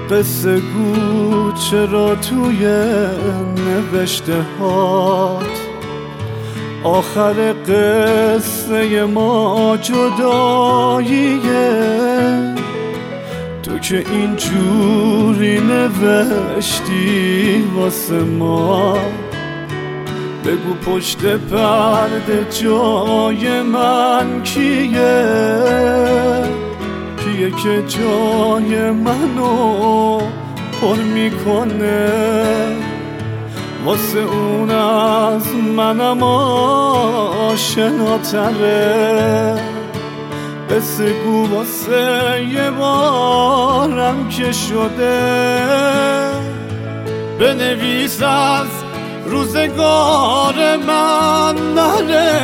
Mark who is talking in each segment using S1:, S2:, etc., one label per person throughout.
S1: قصه گو چرا توی نوشته هات آخر قصه ما جداییه؟ تو که اینجوری نوشتی واسه ما، بگو پشت پرده جای من کیه؟ کیه که جای منو پر میکنه؟ واسه اون از منم آشناتره. قصه گو واسه یه بارم که شده، بنویس از روزگار من نره.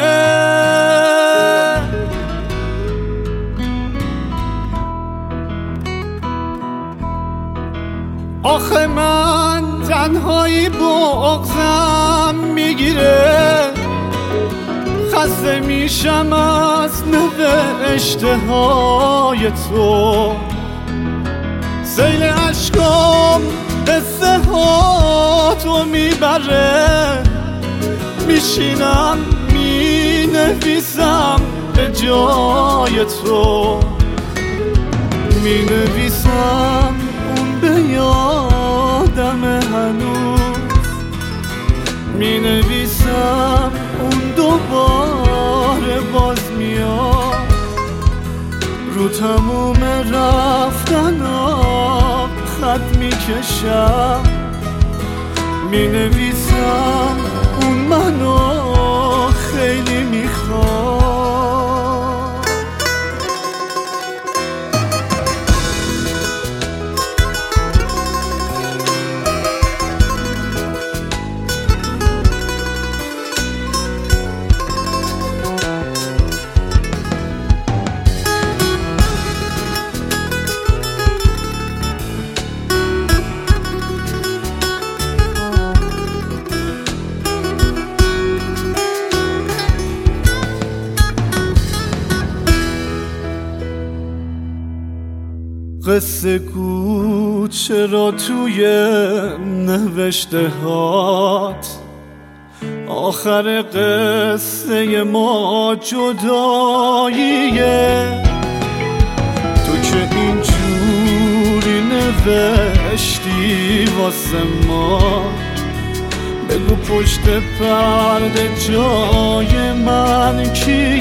S1: آخه من تنهایی بغضم میگیره، خسته میشم از نوشته های تو. سیل عشقام قصه ها تو میبره، میشینم مینویسم به جای تو. مینویسم اون به یادم هنوز، مینویسم اون دوباره باز میاد. رو تموم رفتنم خط میکشم، مینویسم اون منو خیلی میخواد. قصه گو چرا توی نوشته هات آخر قصه ما جداییه؟ تو که اینجوری نوشتی واسه ما، بگو پشت پرده جای من کی؟